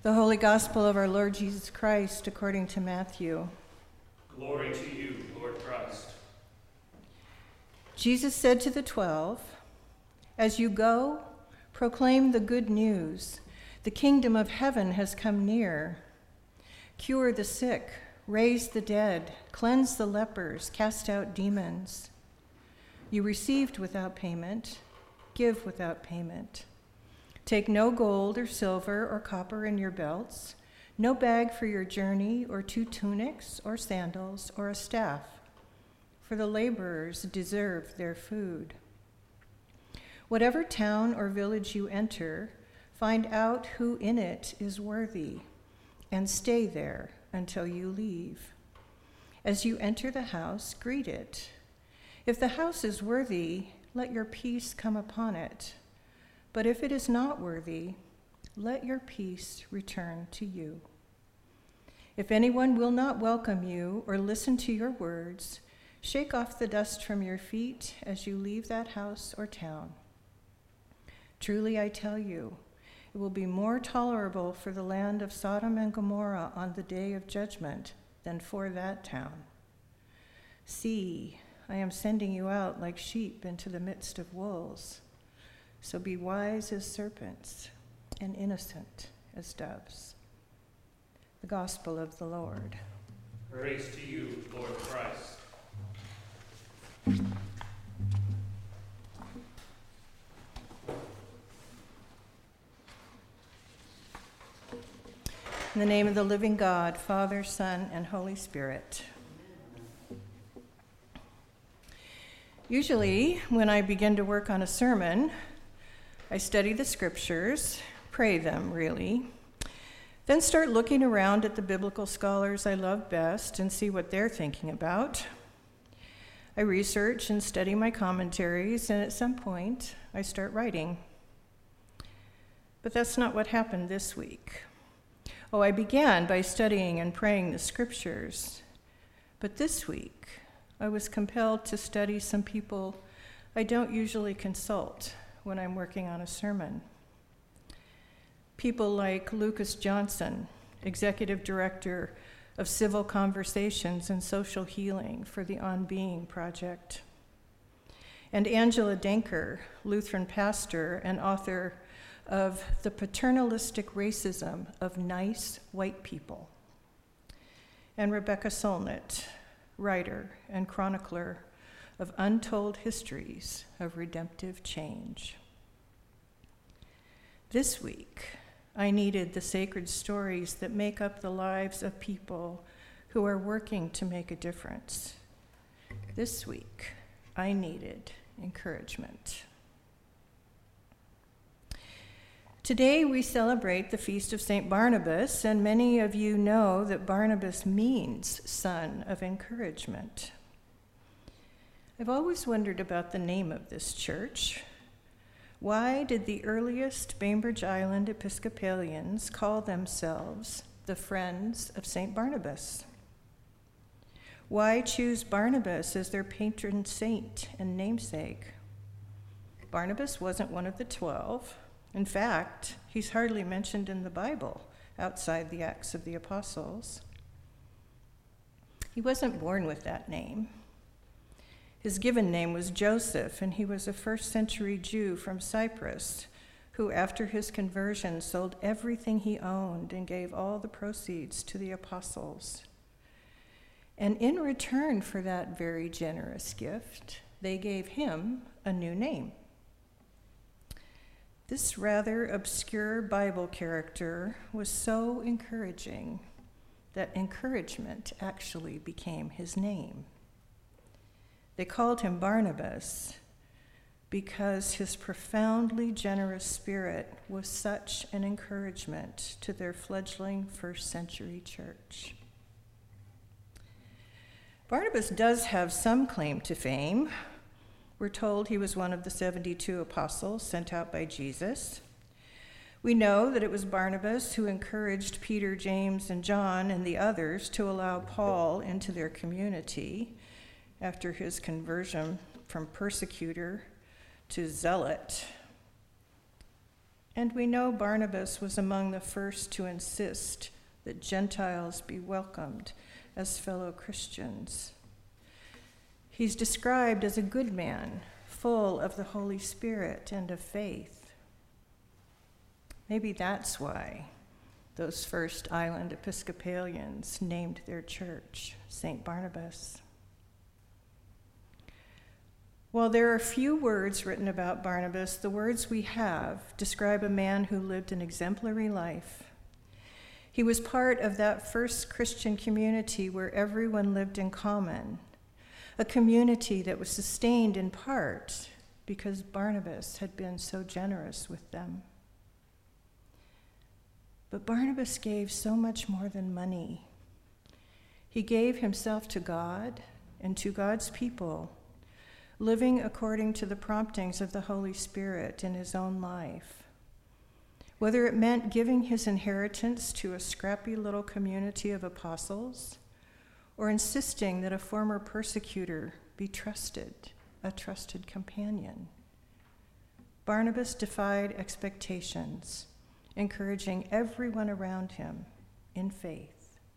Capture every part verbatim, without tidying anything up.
The Holy Gospel of our Lord Jesus Christ according to Matthew. Glory to you, Lord Christ. Jesus said to the twelve, "As you go, proclaim the good news. The kingdom of heaven has come near. Cure the sick, raise the dead, cleanse the lepers, cast out demons. You received without payment, give without payment. Take no gold or silver or copper in your belts, no bag for your journey, or two tunics or sandals or a staff, for the laborers deserve their food. Whatever town or village you enter, find out who in it is worthy, and stay there until you leave. As you enter the house, greet it. If the house is worthy, let your peace come upon it. But if it is not worthy, let your peace return to you. If anyone will not welcome you or listen to your words, shake off the dust from your feet as you leave that house or town. Truly I tell you, it will be more tolerable for the land of Sodom and Gomorrah on the day of judgment than for that town. See, I am sending you out like sheep into the midst of wolves. So be wise as serpents and innocent as doves." The Gospel of the Lord. Praise to you, Lord Christ. In the name of the living God, Father, Son, and Holy Spirit. Usually, when I begin to work on a sermon, I study the scriptures, pray them, really, then start looking around at the biblical scholars I love best and see what they're thinking about. I research and study my commentaries, and at some point, I start writing. But that's not what happened this week. Oh, I began by studying and praying the scriptures, but this week, I was compelled to study some people I don't usually consult when I'm working on a sermon. People like Lucas Johnson, Executive Director of Civil Conversations and Social Healing for the On Being Project, and Angela Denker, Lutheran pastor and author of The Paternalistic Racism of Nice White People, and Rebecca Solnit, writer and chronicler of untold histories of redemptive change. This week, I needed the sacred stories that make up the lives of people who are working to make a difference. This week, I needed encouragement. Today, we celebrate the Feast of Saint Barnabas, and many of you know that Barnabas means son of encouragement. I've always wondered about the name of this church. Why did the earliest Bainbridge Island Episcopalians call themselves the Friends of Saint Barnabas? Why choose Barnabas as their patron saint and namesake? Barnabas wasn't one of the twelve. In fact, he's hardly mentioned in the Bible outside the Acts of the Apostles. He wasn't born with that name. His given name was Joseph, and he was a first century Jew from Cyprus who, after his conversion, sold everything he owned and gave all the proceeds to the apostles. And in return for that very generous gift, they gave him a new name. This rather obscure Bible character was so encouraging that encouragement actually became his name. They called him Barnabas because his profoundly generous spirit was such an encouragement to their fledgling first century church. Barnabas does have some claim to fame. We're told he was one of the seventy-two apostles sent out by Jesus. We know that it was Barnabas who encouraged Peter, James, and John and the others to allow Paul into their community after his conversion from persecutor to zealot. And we know Barnabas was among the first to insist that Gentiles be welcomed as fellow Christians. He's described as a good man, full of the Holy Spirit and of faith. Maybe that's why those first island Episcopalians named their church Saint Barnabas. While there are few words written about Barnabas, the words we have describe a man who lived an exemplary life. He was part of that first Christian community where everyone lived in common, a community that was sustained in part because Barnabas had been so generous with them. But Barnabas gave so much more than money. He gave himself to God and to God's people, living according to the promptings of the Holy Spirit in his own life. Whether it meant giving his inheritance to a scrappy little community of apostles, or insisting that a former persecutor be trusted, a trusted companion. Barnabas defied expectations, encouraging everyone around him in faith.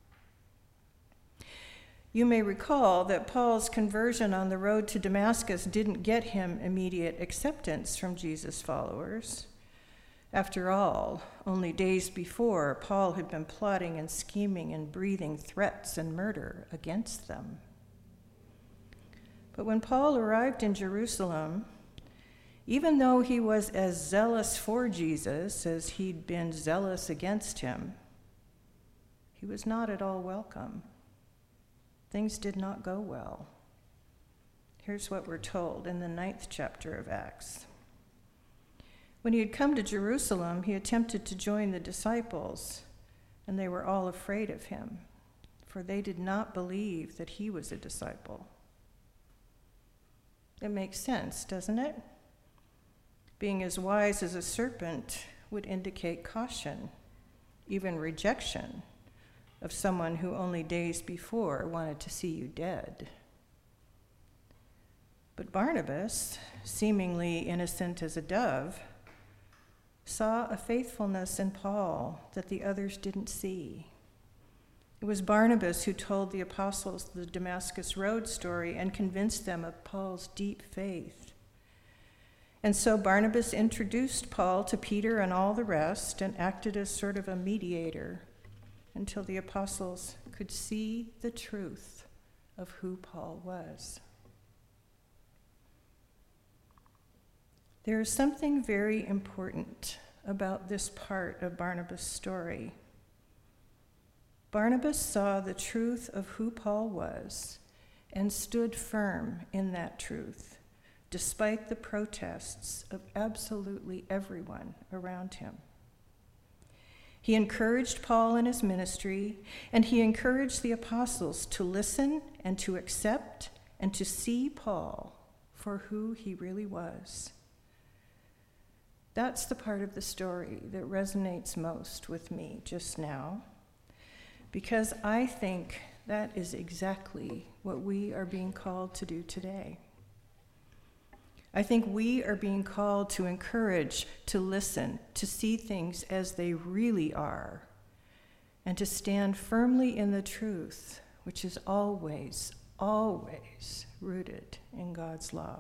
You may recall that Paul's conversion on the road to Damascus didn't get him immediate acceptance from Jesus' followers. After all, only days before, Paul had been plotting and scheming and breathing threats and murder against them. But when Paul arrived in Jerusalem, even though he was as zealous for Jesus as he'd been zealous against him, he was not at all welcome. Things did not go well. Here's what we're told in the ninth chapter of Acts. When he had come to Jerusalem, he attempted to join the disciples, and they were all afraid of him, for they did not believe that he was a disciple. It makes sense, doesn't it? Being as wise as a serpent would indicate caution, even rejection, of someone who only days before wanted to see you dead. But Barnabas, seemingly innocent as a dove, saw a faithfulness in Paul that the others didn't see. It was Barnabas who told the apostles the Damascus Road story and convinced them of Paul's deep faith. And so Barnabas introduced Paul to Peter and all the rest and acted as sort of a mediator until the apostles could see the truth of who Paul was. There is something very important about this part of Barnabas' story. Barnabas saw the truth of who Paul was and stood firm in that truth, despite the protests of absolutely everyone around him. He encouraged Paul in his ministry, and he encouraged the apostles to listen and to accept and to see Paul for who he really was. That's the part of the story that resonates most with me just now, because I think that is exactly what we are being called to do today. I think we are being called to encourage, to listen, to see things as they really are, and to stand firmly in the truth, which is always, always rooted in God's love.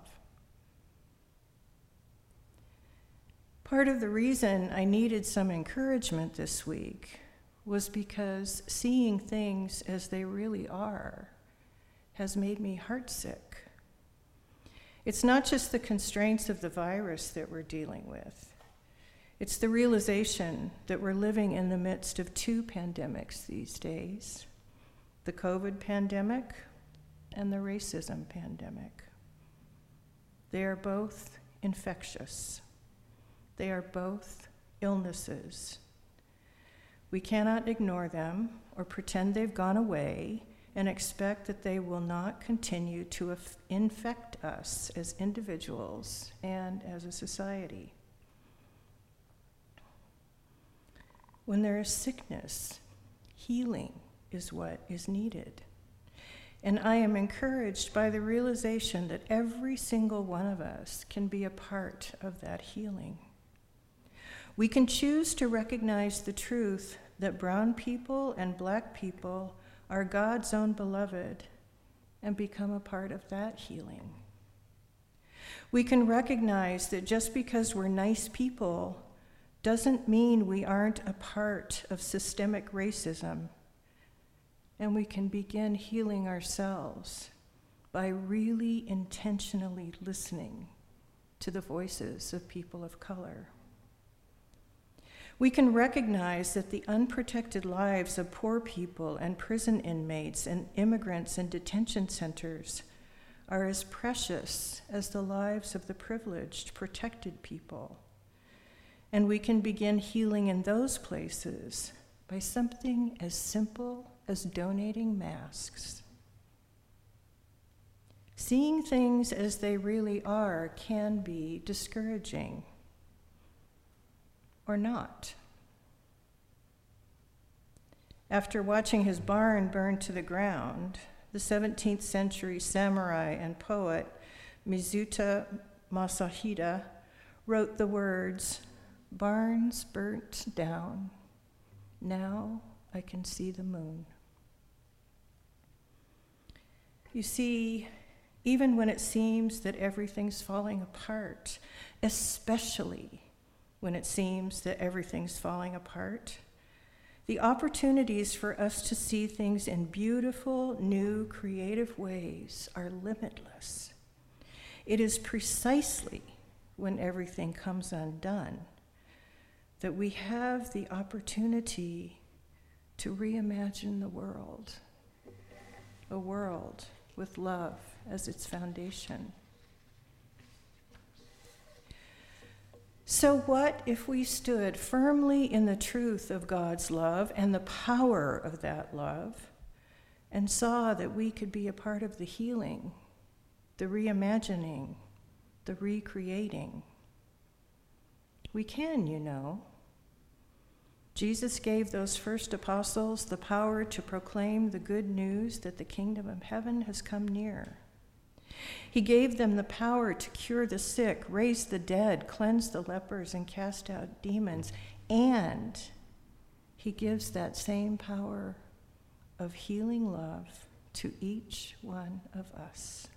Part of the reason I needed some encouragement this week was because seeing things as they really are has made me heartsick. It's not just the constraints of the virus that we're dealing with. It's the realization that we're living in the midst of two pandemics these days, the COVID pandemic and the racism pandemic. They are both infectious. They are both illnesses. We cannot ignore them or pretend they've gone away and expect that they will not continue to infect us as individuals and as a society. When there is sickness, healing is what is needed. And I am encouraged by the realization that every single one of us can be a part of that healing. We can choose to recognize the truth that brown people and black people are God's own beloved and become a part of that healing. We can recognize that just because we're nice people doesn't mean we aren't a part of systemic racism, and we can begin healing ourselves by really intentionally listening to the voices of people of color. We can recognize that the unprotected lives of poor people and prison inmates and immigrants in detention centers are as precious as the lives of the privileged, protected people. And we can begin healing in those places by something as simple as donating masks. Seeing things as they really are can be discouraging, or not. After watching his barn burn to the ground, the seventeenth century samurai and poet Mizuta Masahida wrote the words, "Barns burnt down, now I can see the moon." You see, even when it seems that everything's falling apart, especially when it seems that everything's falling apart, the opportunities for us to see things in beautiful, new, creative ways are limitless. It is precisely when everything comes undone that we have the opportunity to reimagine the world, a world with love as its foundation. So what if we stood firmly in the truth of God's love and the power of that love and saw that we could be a part of the healing, the reimagining, the recreating? We can, you know. Jesus gave those first apostles the power to proclaim the good news that the kingdom of heaven has come near. He gave them the power to cure the sick, raise the dead, cleanse the lepers, and cast out demons. And he gives that same power of healing love to each one of us.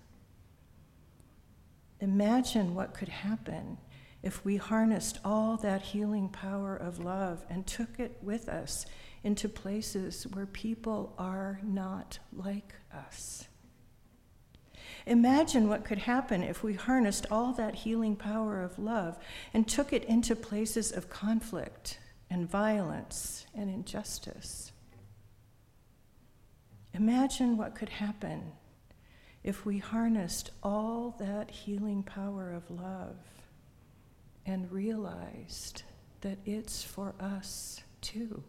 Imagine what could happen if we harnessed all that healing power of love and took it with us into places where people are not like us. Imagine what could happen if we harnessed all that healing power of love and took it into places of conflict and violence and injustice. Imagine what could happen if we harnessed all that healing power of love and realized that it's for us too.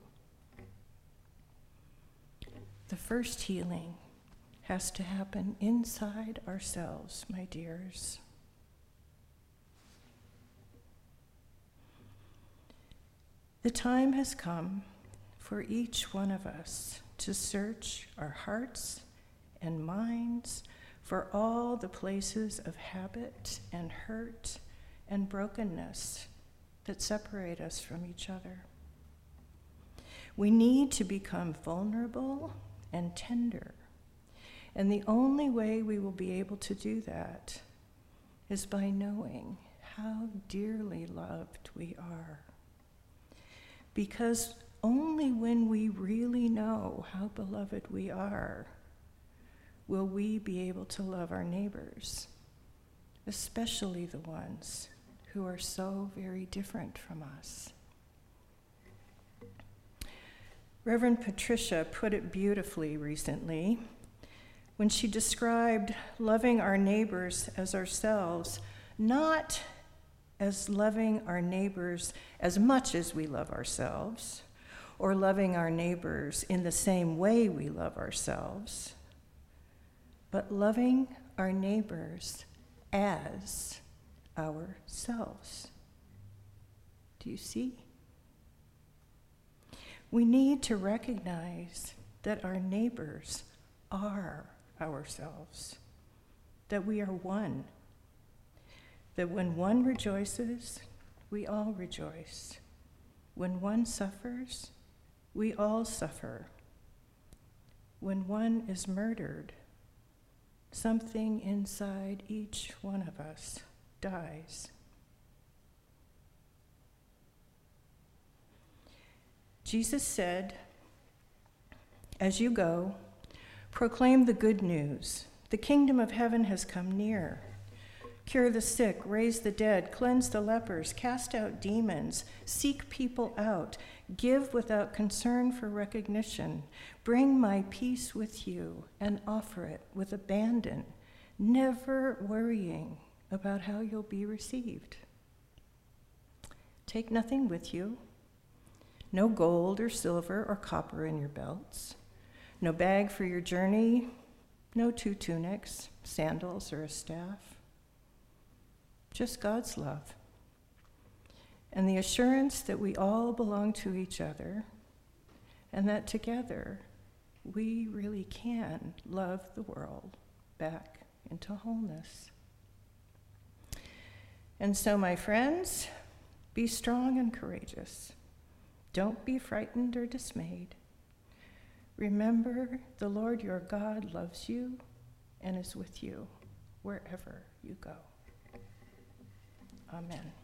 The first healing has to happen inside ourselves, my dears. The time has come for each one of us to search our hearts and minds for all the places of habit and hurt and brokenness that separate us from each other. We need to become vulnerable and tender. And the only way we will be able to do that is by knowing how dearly loved we are. Because only when we really know how beloved we are will we be able to love our neighbors, especially the ones who are so very different from us. Reverend Patricia put it beautifully recently when she described loving our neighbors as ourselves, not as loving our neighbors as much as we love ourselves, or loving our neighbors in the same way we love ourselves, but loving our neighbors as ourselves. Do you see? We need to recognize that our neighbors are ourselves, that we are one, that when one rejoices, we all rejoice, When one suffers, we all suffer. When one is murdered, something inside each one of us dies. Jesus said, as you go, proclaim the good news. The kingdom of heaven has come near. Cure the sick, raise the dead, cleanse the lepers, cast out demons, seek people out, give without concern for recognition, bring my peace with you and offer it with abandon, never worrying about how you'll be received. Take nothing with you, no gold or silver or copper in your belts, no bag for your journey, no two tunics, sandals, or a staff. Just God's love and the assurance that we all belong to each other and that together we really can love the world back into wholeness. And so, my friends, be strong and courageous. Don't be frightened or dismayed. Remember, the Lord your God loves you and is with you wherever you go. Amen.